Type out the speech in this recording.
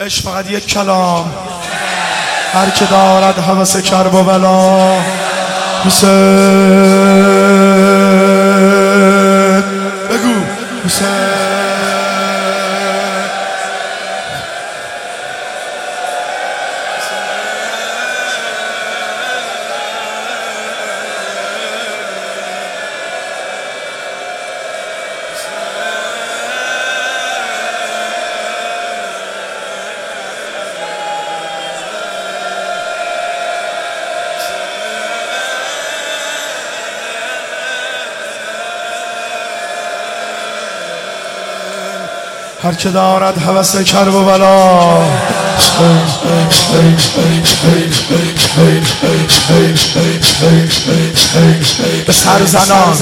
عشق فقط یک کلام، هر که دارد هوس کرب و بلا. حسین بگو حسین. هر که دارد هوس کرب و بلا. به سر زنان